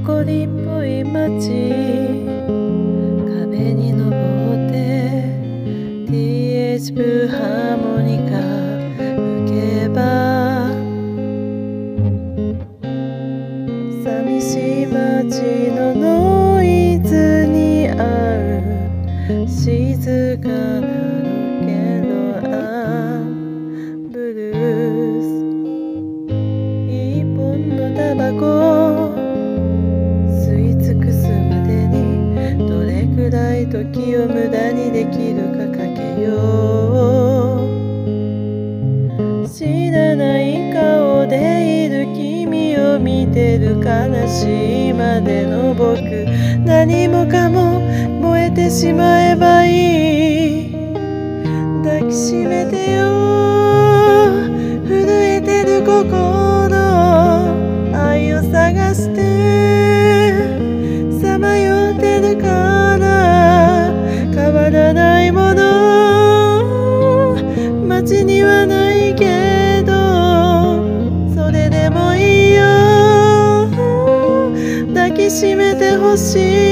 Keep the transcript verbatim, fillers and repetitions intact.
りっぽい街、壁に登って ティーエイチ ブーハーモニカ吹けば、寂しい街のノイズに合う静かなロケンロアンブルース、一本のタバコ吸い尽くすまでにどれくらい時を無駄にできるかかけよう。知らない顔でいる君を見てる悲しいまでの僕、何もかも燃えてしまえばいい。抱きしめてよ震えてる心、愛を探してさまよってるから、変わらないもの街にはないけど、それでもいいよ、抱きしめてほしい。